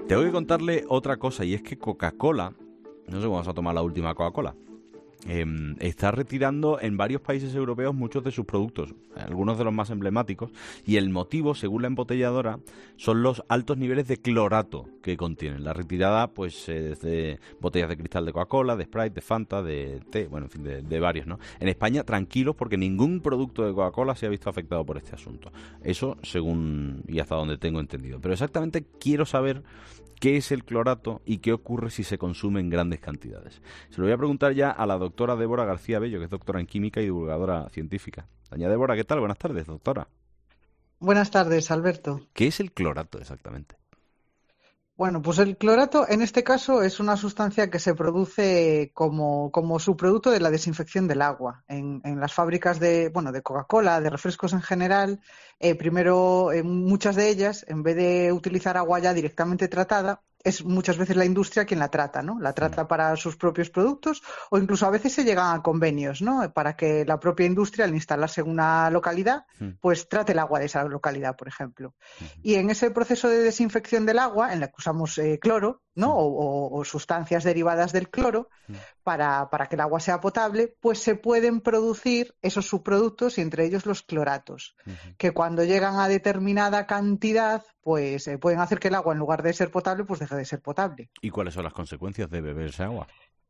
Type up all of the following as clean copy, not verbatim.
Tengo que contarle otra cosa, y es que Coca-Cola, no sé cómo vas a tomar la última Coca-Cola, está retirando en varios países europeos muchos de sus productos, algunos de los más emblemáticos, y el motivo, según la embotelladora, son los altos niveles de clorato que contienen. La retirada, pues, es de botellas de cristal de Coca-Cola, de Sprite, de Fanta, de té, bueno, en fin, de varios, ¿no? En España, tranquilos, porque ningún producto de Coca-Cola se ha visto afectado por este asunto. Eso, según y hasta donde tengo entendido. Pero exactamente quiero saber qué es el clorato y qué ocurre si se consume en grandes cantidades. Se lo voy a preguntar ya a la doctora Débora García Bello, que es doctora en química y divulgadora científica. Doña Débora, ¿qué tal? Buenas tardes, doctora. Buenas tardes, Alberto. ¿Qué es el clorato exactamente? Bueno, pues el clorato en este caso es una sustancia que se produce como subproducto de la desinfección del agua. En las fábricas de Coca-Cola, de refrescos en general, primero muchas de ellas, en vez de utilizar agua ya directamente tratada, es muchas veces la industria quien la trata, ¿no? La Mm, trata para sus propios productos o incluso a veces se llegan a convenios, ¿no? Para que la propia industria, al instalarse en una localidad, mm, pues trate el agua de esa localidad, por ejemplo. mm, Y en ese proceso de desinfección del agua, en la que usamos cloro, ¿no? mm, O sustancias derivadas del cloro, mm, para que el agua sea potable, pues se pueden producir esos subproductos y entre ellos los cloratos, mm. que cuando llegan a determinada cantidad, pues pueden hacer que el agua, en lugar de ser potable, pues deje de ser potable. ¿Y cuáles son las consecuencias de beber ese agua?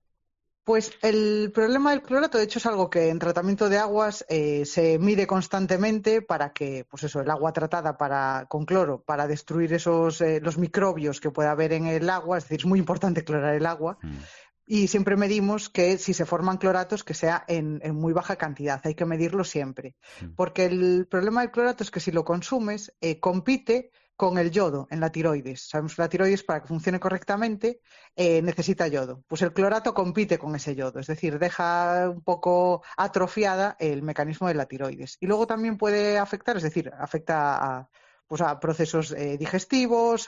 Pues el problema del clorato, de hecho, es algo que en tratamiento de aguas se mide constantemente para que, pues eso, el agua tratada con cloro para destruir los microbios que pueda haber en el agua, es decir, es muy importante clorar el agua. Mm, Y siempre medimos que si se forman cloratos, que sea en muy baja cantidad. Hay que medirlo siempre. mm. Porque el problema del clorato es que si lo consumes, compite con el yodo en la tiroides. Sabemos que la tiroides, para que funcione correctamente, necesita yodo. Pues el clorato compite con ese yodo, es decir, deja un poco atrofiada el mecanismo de la tiroides. Y luego también puede afectar, es decir, afecta a procesos digestivos,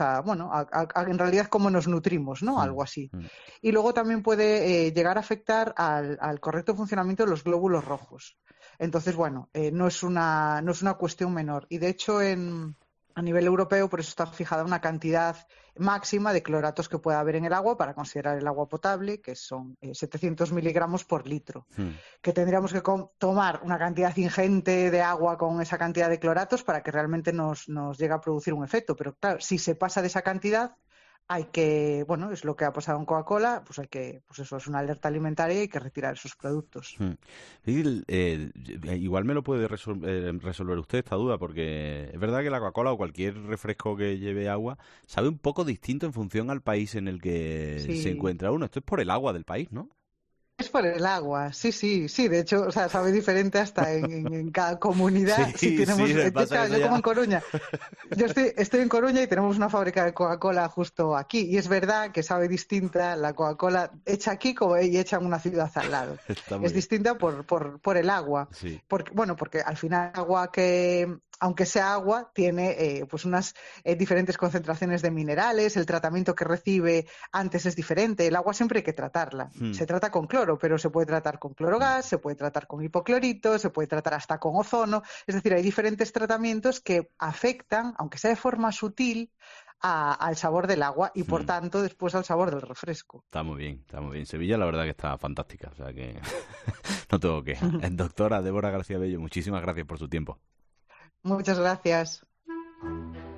en realidad cómo nos nutrimos, ¿no? Mm, Algo así. mm. Y luego también puede llegar a afectar al correcto funcionamiento de los glóbulos rojos. Entonces, bueno, no es una cuestión menor. Y de hecho, a nivel europeo, por eso está fijada una cantidad máxima de cloratos que pueda haber en el agua para considerar el agua potable, que son 700 miligramos por litro. Mm. Que tendríamos que tomar una cantidad ingente de agua con esa cantidad de cloratos para que realmente nos llegue a producir un efecto. Pero claro, si se pasa de esa cantidad, es lo que ha pasado en Coca-Cola, pues pues eso es una alerta alimentaria y hay que retirar esos productos. Mm. Sí, igual me lo puede resolver usted esta duda, porque es verdad que la Coca-Cola o cualquier refresco que lleve agua sabe un poco distinto en función al país en el que se Sí. encuentra uno. Esto es por el agua del país, ¿no? Es por el agua, sí, sí, sí. De hecho, o sea, sabe diferente hasta en cada comunidad. Si Sí, sí, tenemos, me pasa claro, eso yo como en ya. Coruña, yo estoy en Coruña y tenemos una fábrica de Coca-Cola justo aquí. Y es verdad que sabe distinta la Coca-Cola hecha aquí como y hecha en una ciudad al lado. Está muy Es bien. distinta por el agua. Sí. Porque al final agua que, aunque sea agua, tiene pues unas diferentes concentraciones de minerales, el tratamiento que recibe antes es diferente. El agua siempre hay que tratarla. Mm, Se trata con cloro, pero se puede tratar con mm, clorogas, se puede tratar con hipoclorito, se puede tratar hasta con ozono. Es decir, hay diferentes tratamientos que afectan, aunque sea de forma sutil, al sabor del agua y por mm. tanto después al sabor del refresco. Está muy bien, está muy bien. Sevilla, la verdad que está fantástica, o sea que no tengo queja. Doctora Débora García Bello, muchísimas gracias por su tiempo. Muchas gracias.